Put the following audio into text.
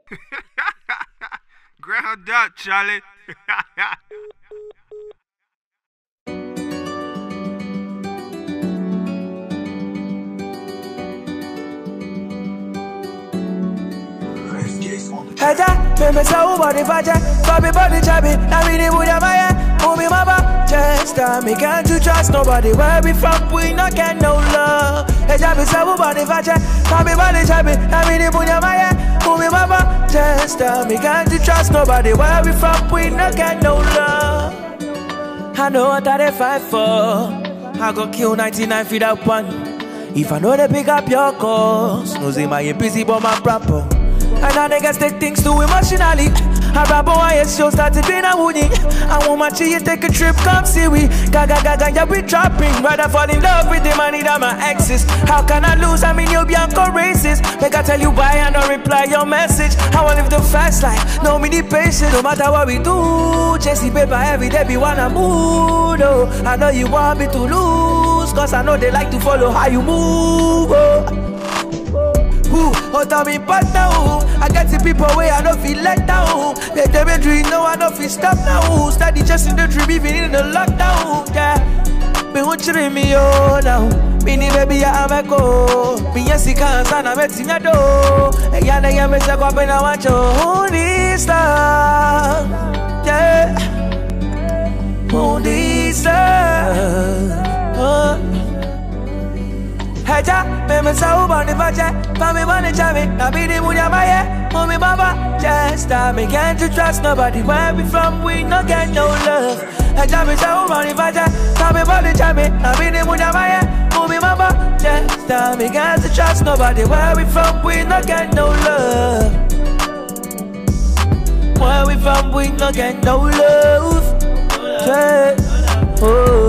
Ground up, Charlie. Haja, meme sa ubody faja, Bobby body chubby, now we the wood of my head, movie mama, just me can't you trust nobody, where we from, we not get no love. Haja, me sa ubody faja, Bobby body chubby, now we the wood of my head, movie mama, just me can't you trust nobody, where we from, we not get no love. I know what I fight for, I go kill 99 feet up one. If I know they pick up your calls, no say my busy but my proper. And now niggas take things too emotionally. I rap on my show started being a woody. I want my cheese, take a trip, come see we. Gaga gaga, yeah we dropping. Rather fall in love with the money that my exes. How can I lose? I mean you be uncle racist. Make I tell you why I don't reply your message. I wanna live the fast life, no me need patience. No matter what we do, chasing paper every day be wanna move. Oh, I know you want me to lose, cause I know they like to follow how you move. Oh, tell me partner, I get the people where I don't feel let down. They be dream, no I don't feel stop now. Steady just in the dream, even in the lockdown. Yeah, me want you in me oh now. Me ni baby ya ameko. Me yesi kansa na meti nyado. Ya na ya me se kwa pena wancho. Who needs love? Yeah, who needs love? Haja, meme sa ubody faja, Bobby body chubby, now be the wood of my head, mommy baba, just me can't you trust nobody, where we from, we no get no love. Haja, me sa ubody faja, Bobby body chubby, now be the wood of my head, mommy baba, just me can't you trust nobody, where we from, we no get no love. Where we from, we no get no love. Yeah. Oh.